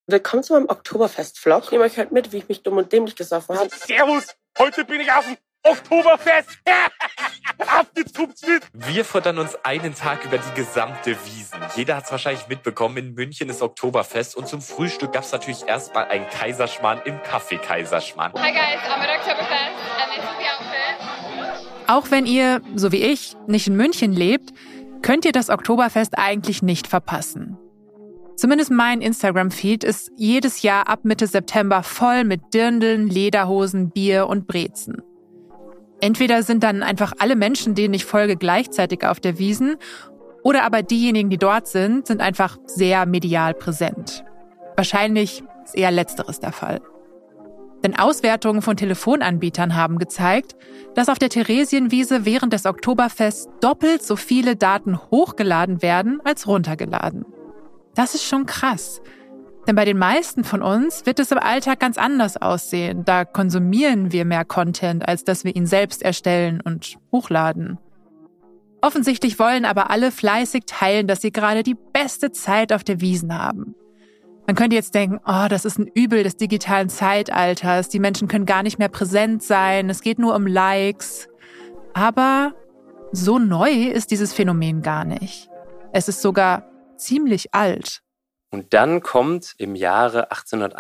Willkommen zu meinem Oktoberfest-Vlog. Ich nehme euch halt mit, wie ich mich dumm und dämlich gesoffen habe. Servus, heute bin ich auf dem Oktoberfest. Abgezupft mit. Wir futtern uns einen Tag über die gesamte Wiesn. Jeder hat es wahrscheinlich mitbekommen, in München ist Oktoberfest und zum Frühstück gab es natürlich erstmal einen Kaiserschmarrn im Café Kaiserschmarrn. Hi guys, I'm at Oktoberfest and this is the outfit. Auch wenn ihr, so wie ich, nicht in München lebt, könnt ihr das Oktoberfest eigentlich nicht verpassen. Zumindest mein Instagram-Feed ist jedes Jahr ab Mitte September voll mit Dirndln, Lederhosen, Bier und Brezen. Entweder sind dann einfach alle Menschen, denen ich folge, gleichzeitig auf der Wiesn, oder aber diejenigen, die dort sind einfach sehr medial präsent. Wahrscheinlich ist eher Letzteres der Fall. Denn Auswertungen von Telefonanbietern haben gezeigt, dass auf der Theresienwiese während des Oktoberfests doppelt so viele Daten hochgeladen werden als runtergeladen. Das ist schon krass. Denn bei den meisten von uns wird es im Alltag ganz anders aussehen. Da konsumieren wir mehr Content, als dass wir ihn selbst erstellen und hochladen. Offensichtlich wollen aber alle fleißig teilen, dass sie gerade die beste Zeit auf der Wiesn haben. Man könnte jetzt denken, das ist ein Übel des digitalen Zeitalters. Die Menschen können gar nicht mehr präsent sein. Es geht nur um Likes. Aber so neu ist dieses Phänomen gar nicht. Es ist sogar ziemlich alt. Und dann kommt im Jahre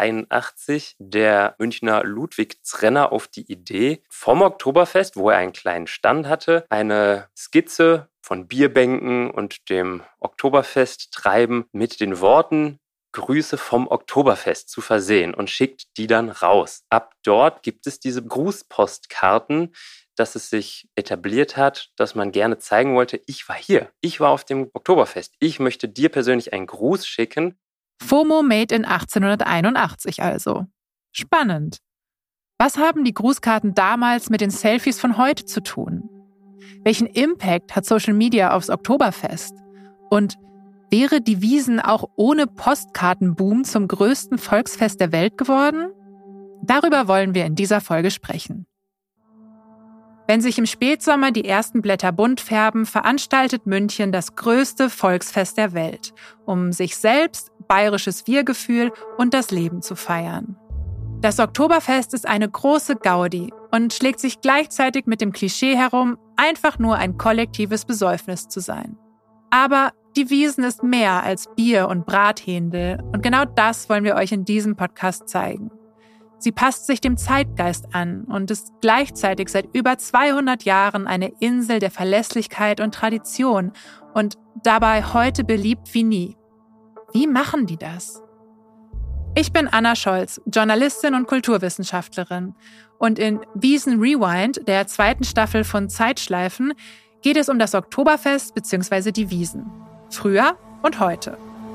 1881 der Münchner Ludwig Zrenner auf die Idee, vom Oktoberfest, wo er einen kleinen Stand hatte, eine Skizze von Bierbänken und dem Oktoberfesttreiben mit den Worten Grüße vom Oktoberfest zu versehen und schickt die dann raus. Ab dort gibt es diese Grußpostkarten, dass es sich etabliert hat, dass man gerne zeigen wollte, ich war hier, ich war auf dem Oktoberfest, ich möchte dir persönlich einen Gruß schicken. FOMO made in 1881 also. Spannend. Was haben die Grußkarten damals mit den Selfies von heute zu tun? Welchen Impact hat Social Media aufs Oktoberfest? Und wäre die Wiesn auch ohne Postkartenboom zum größten Volksfest der Welt geworden? Darüber wollen wir in dieser Folge sprechen. Wenn sich im Spätsommer die ersten Blätter bunt färben, veranstaltet München das größte Volksfest der Welt, um sich selbst, bayerisches Wir-Gefühl und das Leben zu feiern. Das Oktoberfest ist eine große Gaudi und schlägt sich gleichzeitig mit dem Klischee herum, einfach nur ein kollektives Besäufnis zu sein. Aber die Wiesn ist mehr als Bier und Brathändel und genau das wollen wir euch in diesem Podcast zeigen. Sie passt sich dem Zeitgeist an und ist gleichzeitig seit über 200 Jahren eine Insel der Verlässlichkeit und Tradition und dabei heute beliebt wie nie. Wie machen die das? Ich bin Anna Scholz, Journalistin und Kulturwissenschaftlerin. Und in Wiesn Rewind, der 2. Staffel von Zeitschleifen, geht es um das Oktoberfest bzw. die Wiesn. Früher und heute.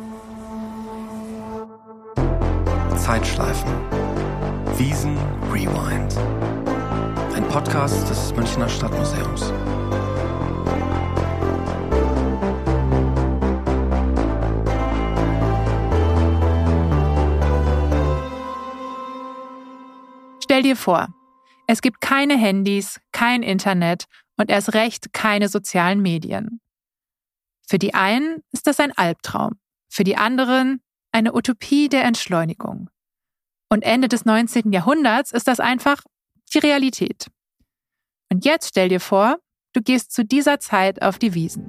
Zeitschleifen. Wiesn Rewind. Ein Podcast des Münchner Stadtmuseums. Stell dir vor, es gibt keine Handys, kein Internet und erst recht keine sozialen Medien. Für die einen ist das ein Albtraum, für die anderen eine Utopie der Entschleunigung. Und Ende des 19. Jahrhunderts ist das einfach die Realität. Und jetzt stell dir vor, du gehst zu dieser Zeit auf die Wiesn.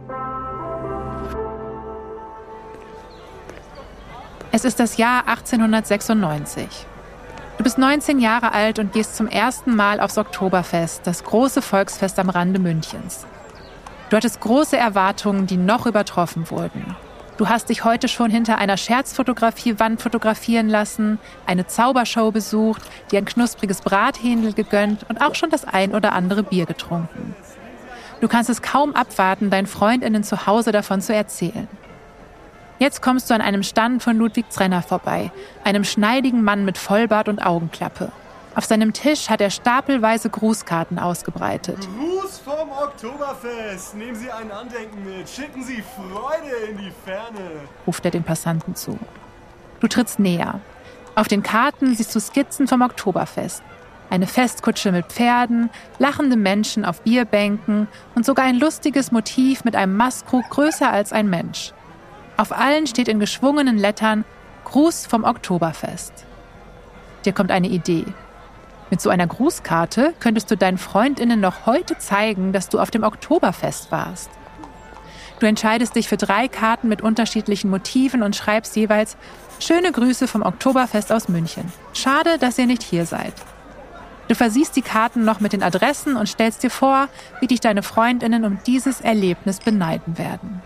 Es ist das Jahr 1896. Du bist 19 Jahre alt und gehst zum ersten Mal aufs Oktoberfest, das große Volksfest am Rande Münchens. Du hattest große Erwartungen, die noch übertroffen wurden. Du hast dich heute schon hinter einer Scherzfotografiewand fotografieren lassen, eine Zaubershow besucht, dir ein knuspriges Brathändel gegönnt und auch schon das ein oder andere Bier getrunken. Du kannst es kaum abwarten, deinen FreundInnen zu Hause davon zu erzählen. Jetzt kommst du an einem Stand von Ludwig Zrenner vorbei, einem schneidigen Mann mit Vollbart und Augenklappe. Auf seinem Tisch hat er stapelweise Grußkarten ausgebreitet. Gruß vom Oktoberfest! Nehmen Sie ein Andenken mit, schicken Sie Freude in die Ferne! Ruft er den Passanten zu. Du trittst näher. Auf den Karten siehst du Skizzen vom Oktoberfest. Eine Festkutsche mit Pferden, lachende Menschen auf Bierbänken und sogar ein lustiges Motiv mit einem Mastkrug größer als ein Mensch. Auf allen steht in geschwungenen Lettern Gruß vom Oktoberfest. Dir kommt eine Idee. Mit so einer Grußkarte könntest du deinen FreundInnen noch heute zeigen, dass du auf dem Oktoberfest warst. Du entscheidest dich für 3 Karten mit unterschiedlichen Motiven und schreibst jeweils: Schöne Grüße vom Oktoberfest aus München. Schade, dass ihr nicht hier seid. Du versiehst die Karten noch mit den Adressen und stellst dir vor, wie dich deine FreundInnen um dieses Erlebnis beneiden werden.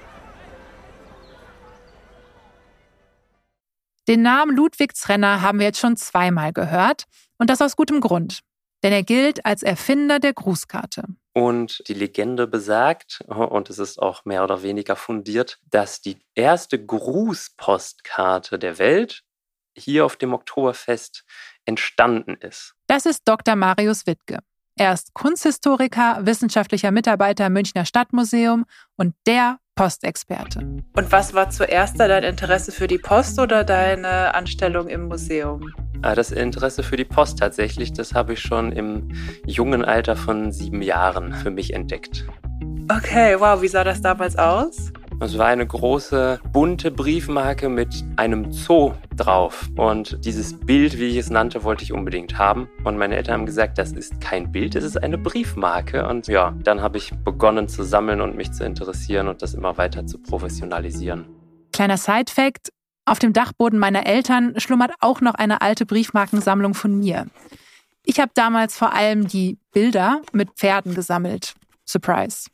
Den Namen Ludwig Zrenner haben wir jetzt schon 2-mal gehört und das aus gutem Grund, denn er gilt als Erfinder der Grußkarte. Und die Legende besagt, und es ist auch mehr oder weniger fundiert, dass die erste Grußpostkarte der Welt hier auf dem Oktoberfest entstanden ist. Das ist Dr. Marius Wittke. Er ist Kunsthistoriker, wissenschaftlicher Mitarbeiter im Münchner Stadtmuseum und der Postexperte. Und was war zuerst da, dein Interesse für die Post oder deine Anstellung im Museum? Das Interesse für die Post tatsächlich, das habe ich schon im jungen Alter von 7 Jahren für mich entdeckt. Okay, wow, wie sah das damals aus? Es war eine große, bunte Briefmarke mit einem Zoo drauf. Und dieses Bild, wie ich es nannte, wollte ich unbedingt haben. Und meine Eltern haben gesagt, das ist kein Bild, es ist eine Briefmarke. Und ja, dann habe ich begonnen zu sammeln und mich zu interessieren und das immer weiter zu professionalisieren. Kleiner Side-Fact: Auf dem Dachboden meiner Eltern schlummert auch noch eine alte Briefmarkensammlung von mir. Ich habe damals vor allem die Bilder mit Pferden gesammelt. Surprise.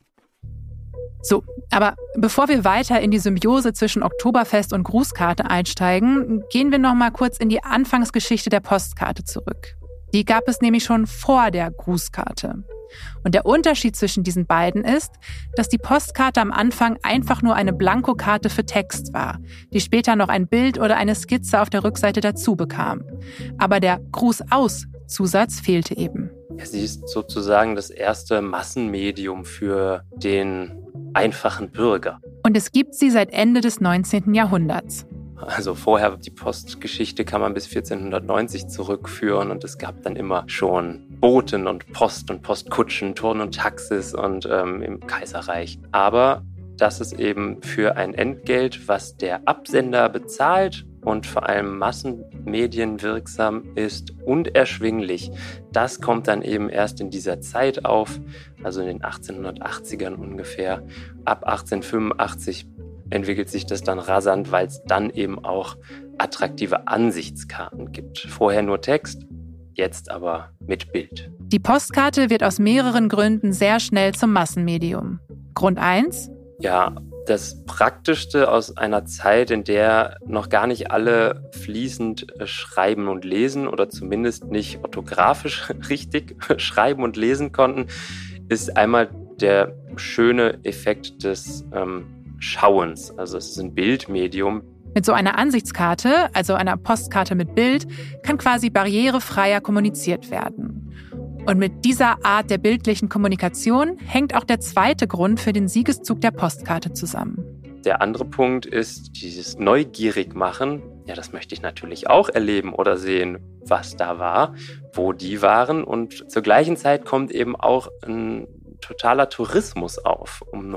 So, aber bevor wir weiter in die Symbiose zwischen Oktoberfest und Grußkarte einsteigen, gehen wir noch mal kurz in die Anfangsgeschichte der Postkarte zurück. Die gab es nämlich schon vor der Grußkarte. Und der Unterschied zwischen diesen beiden ist, dass die Postkarte am Anfang einfach nur eine Blankokarte für Text war, die später noch ein Bild oder eine Skizze auf der Rückseite dazu bekam. Aber der Gruß-aus-Zusatz fehlte eben. Sie ist sozusagen das erste Massenmedium für den einfachen Bürger. Und es gibt sie seit Ende des 19. Jahrhunderts. Also vorher, die Postgeschichte kann man bis 1490 zurückführen und es gab dann immer schon Boten und Post und Postkutschen, Turn und Taxis und im Kaiserreich. Aber das ist eben für ein Entgelt, was der Absender bezahlt und vor allem massenmedienwirksam ist und erschwinglich. Das kommt dann eben erst in dieser Zeit auf, also in den 1880ern ungefähr. Ab 1885 entwickelt sich das dann rasant, weil es dann eben auch attraktive Ansichtskarten gibt. Vorher nur Text, jetzt aber mit Bild. Die Postkarte wird aus mehreren Gründen sehr schnell zum Massenmedium. Grund 1? Ja, das Praktischste aus einer Zeit, in der noch gar nicht alle fließend schreiben und lesen oder zumindest nicht orthografisch richtig schreiben und lesen konnten, ist einmal der schöne Effekt des Schauens. Also es ist ein Bildmedium. Mit so einer Ansichtskarte, also einer Postkarte mit Bild, kann quasi barrierefreier kommuniziert werden. Und mit dieser Art der bildlichen Kommunikation hängt auch der zweite Grund für den Siegeszug der Postkarte zusammen. Der andere Punkt ist dieses Neugierig-Machen. Ja, das möchte ich natürlich auch erleben oder sehen, was da war, wo die waren. Und zur gleichen Zeit kommt eben auch ein totaler Tourismus auf um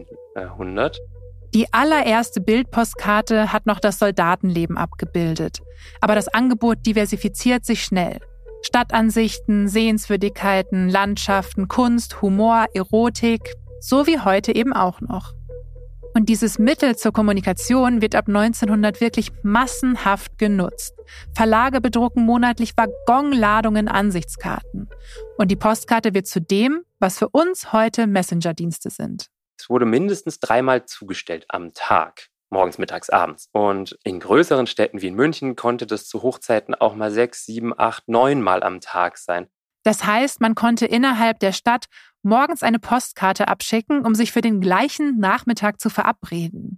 1900. Die allererste Bildpostkarte hat noch das Soldatenleben abgebildet. Aber das Angebot diversifiziert sich schnell. Stadtansichten, Sehenswürdigkeiten, Landschaften, Kunst, Humor, Erotik, so wie heute eben auch noch. Und dieses Mittel zur Kommunikation wird ab 1900 wirklich massenhaft genutzt. Verlage bedrucken monatlich Waggonladungen Ansichtskarten. Und die Postkarte wird zu dem, was für uns heute Messenger-Dienste sind. Es wurde mindestens 3-mal zugestellt am Tag. Morgens, mittags, abends. Und in größeren Städten wie in München konnte das zu Hochzeiten auch mal 6, 7, 8, 9 Mal am Tag sein. Das heißt, man konnte innerhalb der Stadt morgens eine Postkarte abschicken, um sich für den gleichen Nachmittag zu verabreden.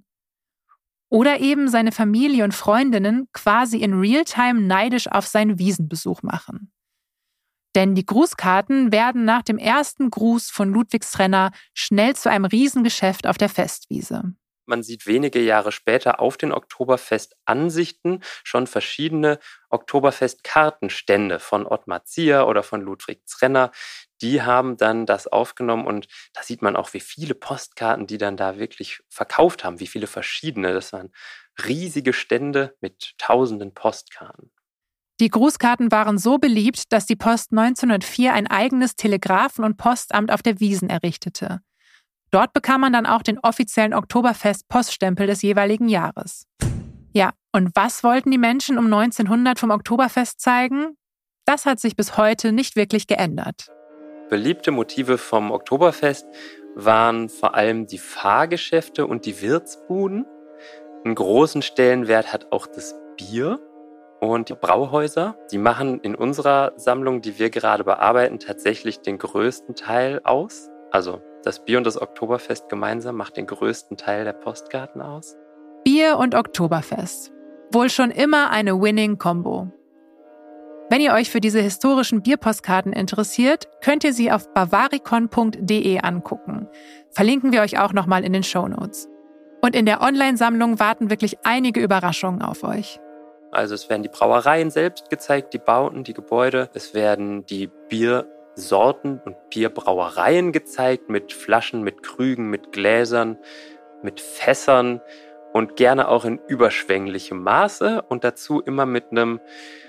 Oder eben seine Familie und Freundinnen quasi in Realtime neidisch auf seinen Wiesenbesuch machen. Denn die Grußkarten werden nach dem ersten Gruß von Ludwig Zrenner schnell zu einem Riesengeschäft auf der Festwiese. Man sieht wenige Jahre später auf den Oktoberfest-Ansichten schon verschiedene Oktoberfest-Kartenstände von Ottmar Zier oder von Ludwig Zrenner. Die haben dann das aufgenommen und da sieht man auch, wie viele Postkarten die dann da wirklich verkauft haben, wie viele verschiedene. Das waren riesige Stände mit tausenden Postkarten. Die Grußkarten waren so beliebt, dass die Post 1904 ein eigenes Telegrafen- und Postamt auf der Wiesn errichtete. Dort bekam man dann auch den offiziellen Oktoberfest-Poststempel des jeweiligen Jahres. Ja, und was wollten die Menschen um 1900 vom Oktoberfest zeigen? Das hat sich bis heute nicht wirklich geändert. Beliebte Motive vom Oktoberfest waren vor allem die Fahrgeschäfte und die Wirtsbuden. Einen großen Stellenwert hat auch das Bier. Und die Brauhäuser, die machen in unserer Sammlung, die wir gerade bearbeiten, tatsächlich den größten Teil aus. Also das Bier und das Oktoberfest gemeinsam macht den größten Teil der Postkarten aus. Bier und Oktoberfest. Wohl schon immer eine Winning-Kombo. Wenn ihr euch für diese historischen Bierpostkarten interessiert, könnt ihr sie auf bavaricon.de angucken. Verlinken wir euch auch nochmal in den Shownotes. Und in der Online-Sammlung warten wirklich einige Überraschungen auf euch. Also es werden die Brauereien selbst gezeigt, die Bauten, die Gebäude. Es werden die Biersorten und Bierbrauereien gezeigt mit Flaschen, mit Krügen, mit Gläsern, mit Fässern und gerne auch in überschwänglichem Maße und dazu immer mit einem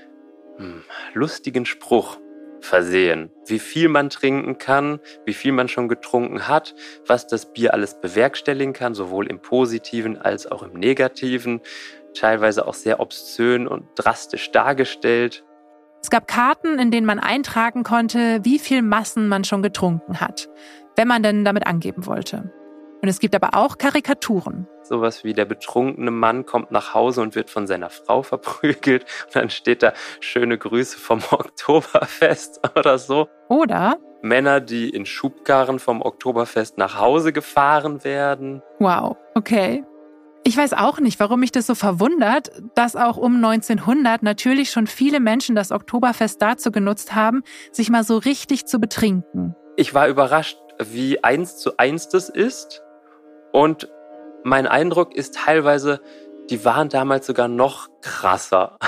lustigen Spruch versehen. Wie viel man trinken kann, wie viel man schon getrunken hat, was das Bier alles bewerkstelligen kann, sowohl im Positiven als auch im Negativen. Teilweise auch sehr obszön und drastisch dargestellt. Es gab Karten, in denen man eintragen konnte, wie viel Massen man schon getrunken hat, wenn man denn damit angeben wollte. Und es gibt aber auch Karikaturen. Sowas wie der betrunkene Mann kommt nach Hause und wird von seiner Frau verprügelt. Und dann steht da schöne Grüße vom Oktoberfest oder so. Oder Männer, die in Schubkarren vom Oktoberfest nach Hause gefahren werden. Wow, okay. Ich weiß auch nicht, warum mich das so verwundert, dass auch um 1900 natürlich schon viele Menschen das Oktoberfest dazu genutzt haben, sich mal so richtig zu betrinken. Ich war überrascht, wie 1:1 das ist. Und mein Eindruck ist teilweise, die waren damals sogar noch krasser.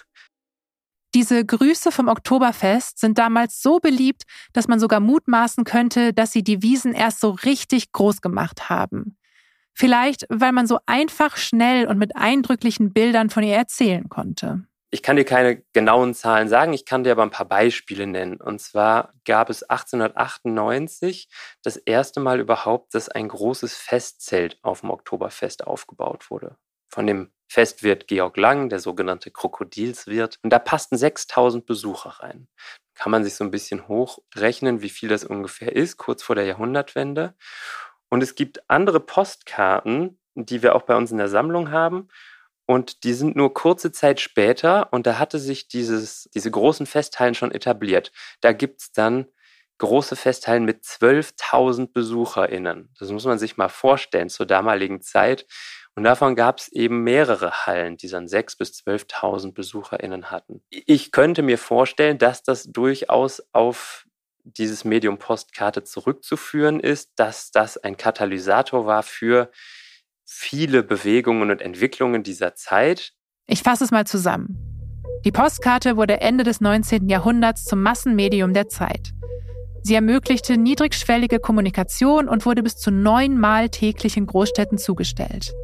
Diese Grüße vom Oktoberfest sind damals so beliebt, dass man sogar mutmaßen könnte, dass sie die Wiesn erst so richtig groß gemacht haben. Vielleicht, weil man so einfach, schnell und mit eindrücklichen Bildern von ihr erzählen konnte. Ich kann dir keine genauen Zahlen sagen, ich kann dir aber ein paar Beispiele nennen. Und zwar gab es 1898 das erste Mal überhaupt, dass ein großes Festzelt auf dem Oktoberfest aufgebaut wurde. Von dem Festwirt Georg Lang, der sogenannte Krokodilswirt. Und da passten 6.000 Besucher rein. Kann man sich so ein bisschen hochrechnen, wie viel das ungefähr ist, kurz vor der Jahrhundertwende. Und es gibt andere Postkarten, die wir auch bei uns in der Sammlung haben. Und die sind nur kurze Zeit später und da hatte sich diese großen Festhallen schon etabliert. Da gibt es dann große Festhallen mit 12.000 BesucherInnen. Das muss man sich mal vorstellen zur damaligen Zeit. Und davon gab es eben mehrere Hallen, die dann 6.000 bis 12.000 BesucherInnen hatten. Ich könnte mir vorstellen, dass das durchaus auf dieses Medium Postkarte zurückzuführen ist, dass das ein Katalysator war für viele Bewegungen und Entwicklungen dieser Zeit. Ich fasse es mal zusammen. Die Postkarte wurde Ende des 19. Jahrhunderts zum Massenmedium der Zeit. Sie ermöglichte niedrigschwellige Kommunikation und wurde bis zu 9-mal täglich in Großstädten zugestellt.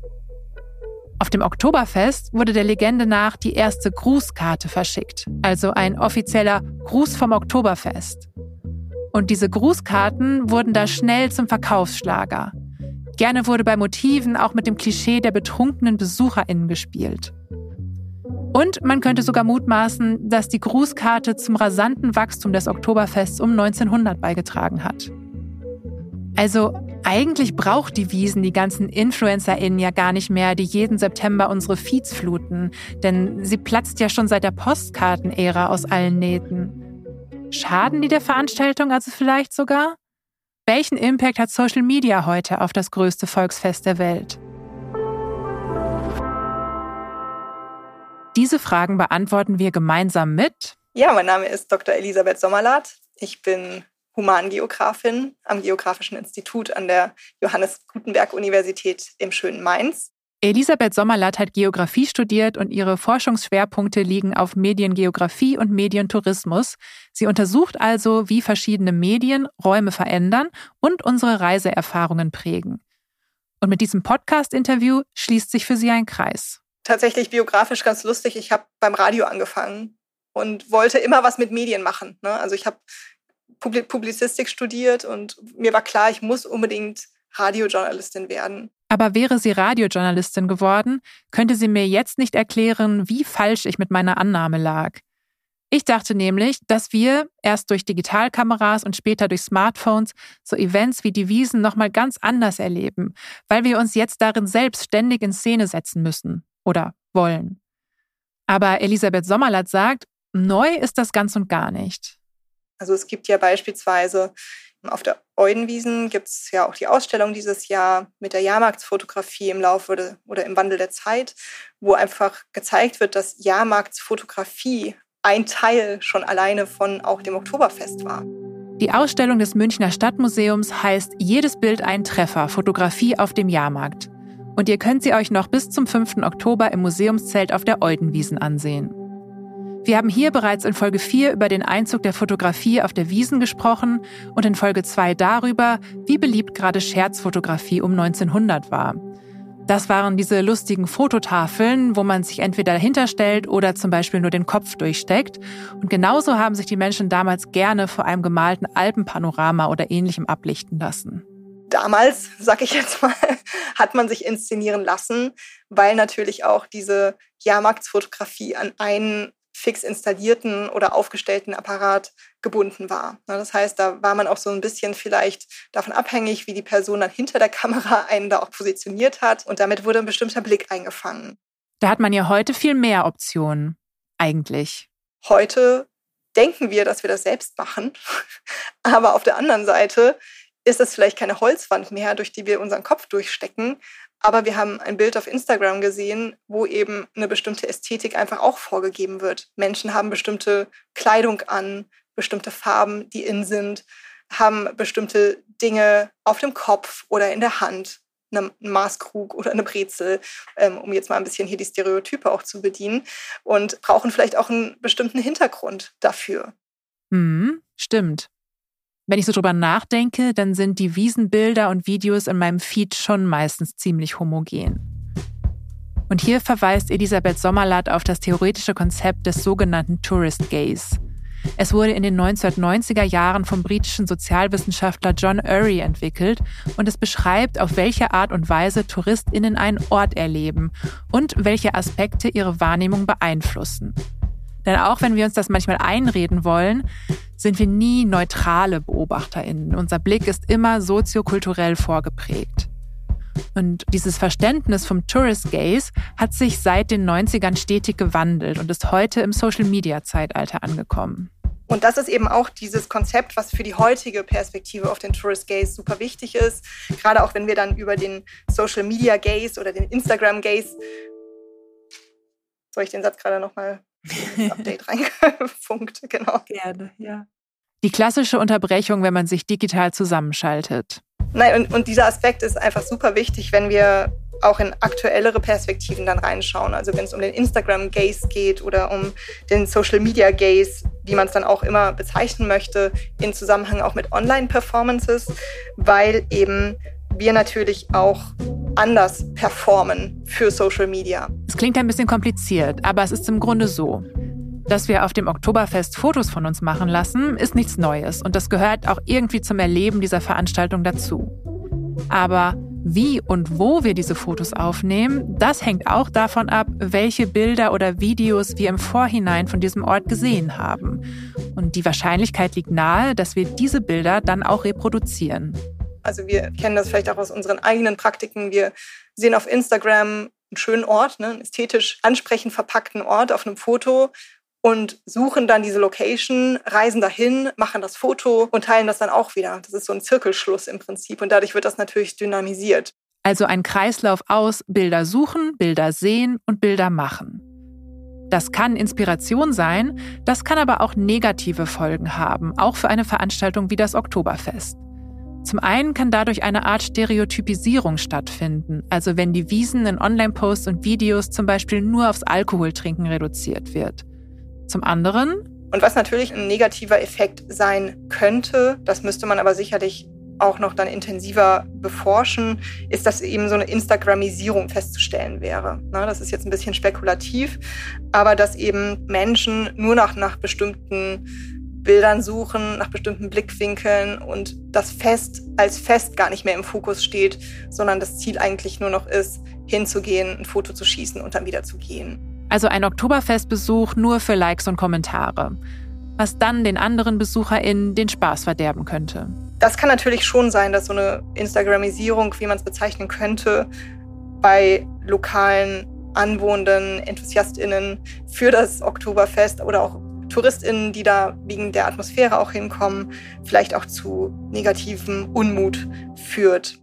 Auf dem Oktoberfest wurde der Legende nach die erste Grußkarte verschickt, also ein offizieller Gruß vom Oktoberfest. Und diese Grußkarten wurden da schnell zum Verkaufsschlager. Gerne wurde bei Motiven auch mit dem Klischee der betrunkenen BesucherInnen gespielt. Und man könnte sogar mutmaßen, dass die Grußkarte zum rasanten Wachstum des Oktoberfests um 1900 beigetragen hat. Also eigentlich braucht die Wiesn die ganzen InfluencerInnen ja gar nicht mehr, die jeden September unsere Feeds fluten, denn sie platzt ja schon seit der Postkartenära aus allen Nähten. Schaden die der Veranstaltung also vielleicht sogar? Welchen Impact hat Social Media heute auf das größte Volksfest der Welt? Diese Fragen beantworten wir gemeinsam mit... Ja, mein Name ist Dr. Elisabeth Sommerlath. Ich bin Humangeografin am Geographischen Institut an der Johannes Gutenberg-Universität im schönen Mainz. Elisabeth Sommerlath hat Geografie studiert und ihre Forschungsschwerpunkte liegen auf Mediengeografie und Medientourismus. Sie untersucht also, wie verschiedene Medien Räume verändern und unsere Reiseerfahrungen prägen. Und mit diesem Podcast-Interview schließt sich für sie ein Kreis. Tatsächlich biografisch ganz lustig. Ich habe beim Radio angefangen und wollte immer was mit Medien machen. Also ich habe Publizistik studiert und mir war klar, ich muss unbedingt Radiojournalistin werden. Aber wäre sie Radiojournalistin geworden, könnte sie mir jetzt nicht erklären, wie falsch ich mit meiner Annahme lag. Ich dachte nämlich, dass wir erst durch Digitalkameras und später durch Smartphones so Events wie die Wiesn nochmal ganz anders erleben, weil wir uns jetzt darin selbst ständig in Szene setzen müssen oder wollen. Aber Elisabeth Sommerlath sagt, neu ist das ganz und gar nicht. Also es gibt ja beispielsweise auf der Eudenwiesn gibt es ja auch die Ausstellung dieses Jahr mit der Jahrmarktsfotografie im Laufe oder im Wandel der Zeit, wo einfach gezeigt wird, dass Jahrmarktsfotografie ein Teil schon alleine von auch dem Oktoberfest war. Die Ausstellung des Münchner Stadtmuseums heißt Jedes Bild ein Treffer, Fotografie auf dem Jahrmarkt. Und ihr könnt sie euch noch bis zum 5. Oktober im Museumszelt auf der Eudenwiesn ansehen. Wir haben hier bereits in Folge 4 über den Einzug der Fotografie auf der Wiesn gesprochen und in Folge 2 darüber, wie beliebt gerade Scherzfotografie um 1900 war. Das waren diese lustigen Fototafeln, wo man sich entweder dahinter stellt oder zum Beispiel nur den Kopf durchsteckt. Und genauso haben sich die Menschen damals gerne vor einem gemalten Alpenpanorama oder Ähnlichem ablichten lassen. Damals, sag ich jetzt mal, hat man sich inszenieren lassen, weil natürlich auch diese Jahrmarktsfotografie an einen fix installierten oder aufgestellten Apparat gebunden war. Das heißt, da war man auch so ein bisschen vielleicht davon abhängig, wie die Person dann hinter der Kamera einen da auch positioniert hat. Und damit wurde ein bestimmter Blick eingefangen. Da hat man ja heute viel mehr Optionen, eigentlich. Heute denken wir, dass wir das selbst machen. Aber auf der anderen Seite ist es vielleicht keine Holzwand mehr, durch die wir unseren Kopf durchstecken. Aber wir haben ein Bild auf Instagram gesehen, wo eben eine bestimmte Ästhetik einfach auch vorgegeben wird. Menschen haben bestimmte Kleidung an, bestimmte Farben, die in sind, haben bestimmte Dinge auf dem Kopf oder in der Hand, einen Maßkrug oder eine Brezel, um jetzt mal ein bisschen hier die Stereotype auch zu bedienen und brauchen vielleicht auch einen bestimmten Hintergrund dafür. Stimmt. Wenn ich so drüber nachdenke, dann sind die Wiesenbilder und Videos in meinem Feed schon meistens ziemlich homogen. Und hier verweist Elisabeth Sommerlath auf das theoretische Konzept des sogenannten Tourist Gaze. Es wurde in den 1990er Jahren vom britischen Sozialwissenschaftler John Urry entwickelt und es beschreibt, auf welche Art und Weise TouristInnen einen Ort erleben und welche Aspekte ihre Wahrnehmung beeinflussen. Denn auch wenn wir uns das manchmal einreden wollen, sind wir nie neutrale BeobachterInnen. Unser Blick ist immer soziokulturell vorgeprägt. Und dieses Verständnis vom Tourist Gaze hat sich seit den 90ern stetig gewandelt und ist heute im Social-Media-Zeitalter angekommen. Und das ist eben auch dieses Konzept, was für die heutige Perspektive auf den Tourist Gaze super wichtig ist. Gerade auch wenn wir dann über den Social-Media Gaze oder den Instagram Gaze... Soll ich den Satz gerade nochmal... Update reingefunkt, genau. Gerne, ja. Die klassische Unterbrechung, wenn man sich digital zusammenschaltet. Nein, und dieser Aspekt ist einfach super wichtig, wenn wir auch in aktuellere Perspektiven dann reinschauen. Also wenn es um den Instagram-Gaze geht oder um den Social-Media-Gaze, wie man es dann auch immer bezeichnen möchte, in Zusammenhang auch mit Online-Performances, weil eben wir natürlich auch anders performen für Social Media. Es klingt ein bisschen kompliziert, aber es ist im Grunde so. Dass wir auf dem Oktoberfest Fotos von uns machen lassen, ist nichts Neues und das gehört auch irgendwie zum Erleben dieser Veranstaltung dazu. Aber wie und wo wir diese Fotos aufnehmen, das hängt auch davon ab, welche Bilder oder Videos wir im Vorhinein von diesem Ort gesehen haben. Und die Wahrscheinlichkeit liegt nahe, dass wir diese Bilder dann auch reproduzieren. Also wir kennen das vielleicht auch aus unseren eigenen Praktiken. Wir sehen auf Instagram einen schönen Ort, einen ästhetisch ansprechend verpackten Ort auf einem Foto und suchen dann diese Location, reisen dahin, machen das Foto und teilen das dann auch wieder. Das ist so ein Zirkelschluss im Prinzip und dadurch wird das natürlich dynamisiert. Also ein Kreislauf aus Bilder suchen, Bilder sehen und Bilder machen. Das kann Inspiration sein, das kann aber auch negative Folgen haben, auch für eine Veranstaltung wie das Oktoberfest. Zum einen kann dadurch eine Art Stereotypisierung stattfinden, also wenn die Wiesn in Online-Posts und Videos zum Beispiel nur aufs Alkoholtrinken reduziert wird. Zum anderen... Und was natürlich ein negativer Effekt sein könnte, das müsste man aber sicherlich auch noch dann intensiver beforschen, ist, dass eben so eine Instagramisierung festzustellen wäre. Das ist jetzt ein bisschen spekulativ, aber dass eben Menschen nur nach bestimmten Bildern suchen, nach bestimmten Blickwinkeln und das Fest als Fest gar nicht mehr im Fokus steht, sondern das Ziel eigentlich nur noch ist, hinzugehen, ein Foto zu schießen und dann wieder zu gehen. Also ein Oktoberfestbesuch nur für Likes und Kommentare, was dann den anderen BesucherInnen den Spaß verderben könnte. Das kann natürlich schon sein, dass so eine Instagramisierung, wie man es bezeichnen könnte, bei lokalen anwohnenden EnthusiastInnen für das Oktoberfest oder auch TouristInnen, die da wegen der Atmosphäre auch hinkommen, vielleicht auch zu negativem Unmut führt.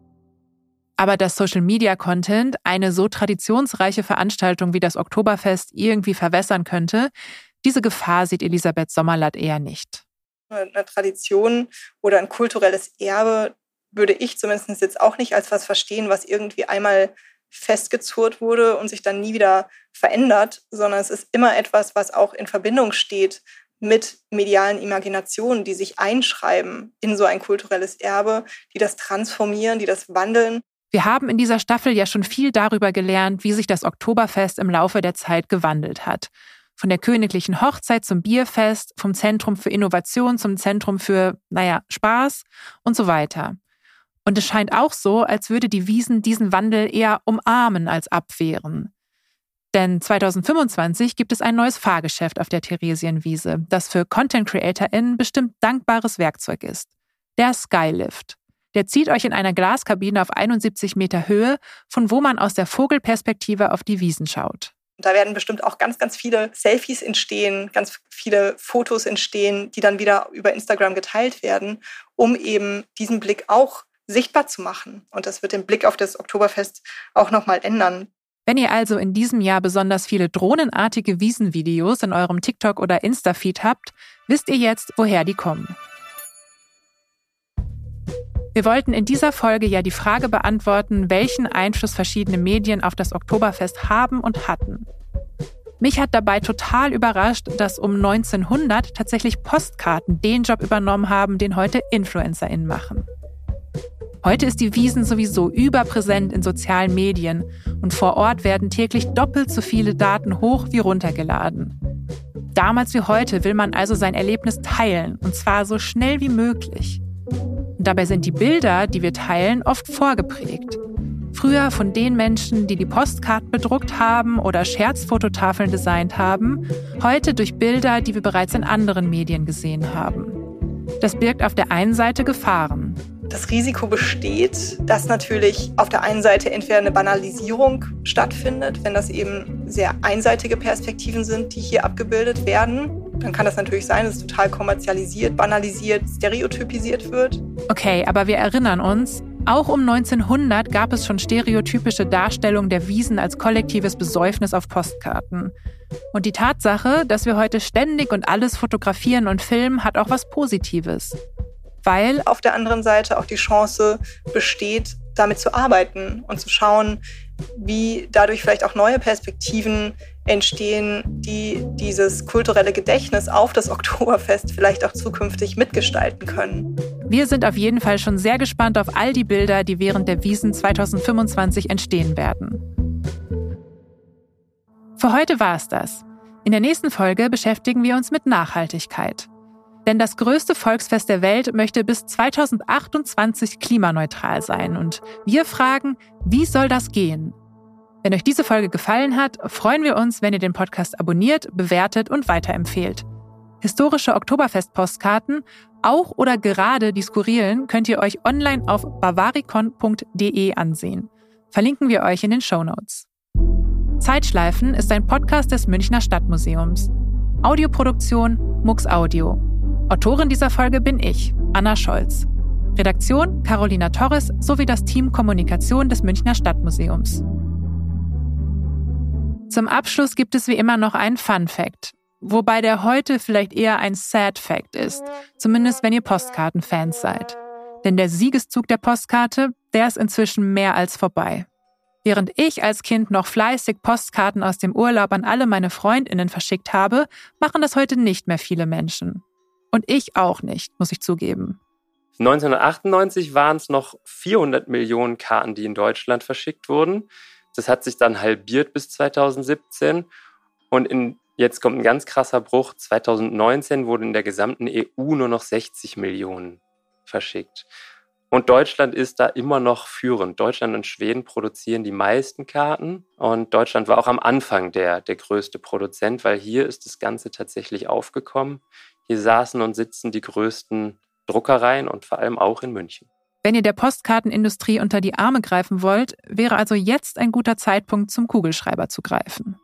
Aber dass Social-Media-Content eine so traditionsreiche Veranstaltung wie das Oktoberfest irgendwie verwässern könnte, diese Gefahr sieht Elisabeth Sommerlath eher nicht. Eine Tradition oder ein kulturelles Erbe würde ich zumindest jetzt auch nicht als was verstehen, was irgendwie einmal festgezurrt wurde und sich dann nie wieder verändert, sondern es ist immer etwas, was auch in Verbindung steht mit medialen Imaginationen, die sich einschreiben in so ein kulturelles Erbe, die das transformieren, die das wandeln. Wir haben in dieser Staffel ja schon viel darüber gelernt, wie sich das Oktoberfest im Laufe der Zeit gewandelt hat. Von der königlichen Hochzeit zum Bierfest, vom Zentrum für Innovation zum Zentrum für, Spaß und so weiter. Und es scheint auch so, als würde die Wiesn diesen Wandel eher umarmen als abwehren. Denn 2025 gibt es ein neues Fahrgeschäft auf der Theresienwiese, das für Content-CreatorInnen bestimmt dankbares Werkzeug ist. Der Skylift. Der zieht euch in einer Glaskabine auf 71 Meter Höhe, von wo man aus der Vogelperspektive auf die Wiesn schaut. Da werden bestimmt auch ganz, ganz viele Selfies entstehen, ganz viele Fotos entstehen, die dann wieder über Instagram geteilt werden, um eben diesen Blick auch sichtbar zu machen. Und das wird den Blick auf das Oktoberfest auch nochmal ändern. Wenn ihr also in diesem Jahr besonders viele drohnenartige Wiesenvideos in eurem TikTok- oder Insta-Feed habt, wisst ihr jetzt, woher die kommen. Wir wollten in dieser Folge ja die Frage beantworten, welchen Einfluss verschiedene Medien auf das Oktoberfest haben und hatten. Mich hat dabei total überrascht, dass um 1900 tatsächlich Postkarten den Job übernommen haben, den heute InfluencerInnen machen. Heute ist die Wiesn sowieso überpräsent in sozialen Medien und vor Ort werden täglich doppelt so viele Daten hoch wie runtergeladen. Damals wie heute will man also sein Erlebnis teilen, und zwar so schnell wie möglich. Und dabei sind die Bilder, die wir teilen, oft vorgeprägt. Früher von den Menschen, die die Postkarten bedruckt haben oder Scherzfototafeln designt haben, heute durch Bilder, die wir bereits in anderen Medien gesehen haben. Das birgt auf der einen Seite Gefahren. Das Risiko besteht, dass natürlich auf der einen Seite entweder eine Banalisierung stattfindet, wenn das eben sehr einseitige Perspektiven sind, die hier abgebildet werden. Dann kann das natürlich sein, dass es total kommerzialisiert, banalisiert, stereotypisiert wird. Okay, aber wir erinnern uns, auch um 1900 gab es schon stereotypische Darstellungen der Wiesn als kollektives Besäufnis auf Postkarten. Und die Tatsache, dass wir heute ständig und alles fotografieren und filmen, hat auch was Positives. Weil auf der anderen Seite auch die Chance besteht, damit zu arbeiten und zu schauen, wie dadurch vielleicht auch neue Perspektiven entstehen, die dieses kulturelle Gedächtnis auf das Oktoberfest vielleicht auch zukünftig mitgestalten können. Wir sind auf jeden Fall schon sehr gespannt auf all die Bilder, die während der Wiesn 2025 entstehen werden. Für heute war es das. In der nächsten Folge beschäftigen wir uns mit Nachhaltigkeit. Denn das größte Volksfest der Welt möchte bis 2028 klimaneutral sein. Und wir fragen, wie soll das gehen? Wenn euch diese Folge gefallen hat, freuen wir uns, wenn ihr den Podcast abonniert, bewertet und weiterempfehlt. Historische Oktoberfest-Postkarten, auch oder gerade die skurrilen, könnt ihr euch online auf bavaricon.de ansehen. Verlinken wir euch in den Shownotes. Zeitschleifen ist ein Podcast des Münchner Stadtmuseums. Audioproduktion Mux Audio. Autorin dieser Folge bin ich, Anna Scholz. Redaktion Carolina Torres sowie das Team Kommunikation des Münchner Stadtmuseums. Zum Abschluss gibt es wie immer noch einen Fun-Fact, wobei der heute vielleicht eher ein Sad-Fact ist, zumindest wenn ihr Postkartenfans seid. Denn der Siegeszug der Postkarte, der ist inzwischen mehr als vorbei. Während ich als Kind noch fleißig Postkarten aus dem Urlaub an alle meine FreundInnen verschickt habe, machen das heute nicht mehr viele Menschen. Und ich auch nicht, muss ich zugeben. 1998 waren es noch 400 Millionen Karten, die in Deutschland verschickt wurden. Das hat sich dann halbiert bis 2017. Und jetzt kommt ein ganz krasser Bruch. 2019 wurden in der gesamten EU nur noch 60 Millionen verschickt. Und Deutschland ist da immer noch führend. Deutschland und Schweden produzieren die meisten Karten. Und Deutschland war auch am Anfang der größte Produzent, weil hier ist das Ganze tatsächlich aufgekommen. Hier saßen und sitzen die größten Druckereien und vor allem auch in München. Wenn ihr der Postkartenindustrie unter die Arme greifen wollt, wäre also jetzt ein guter Zeitpunkt, zum Kugelschreiber zu greifen.